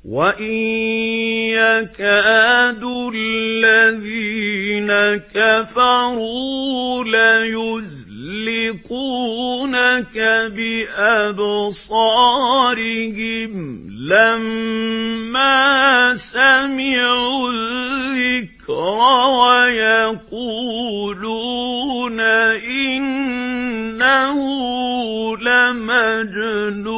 وَإِن يَكَادُ الَّذِينَ كَفَرُوا لَيُزْلِقُونَكَ بِأَبْصَارِهِمْ لَمَّا سَمِعُوا الذِّكْرَ وَيَقُولُونَ إِنَّهُ لَمَجْنُونٌ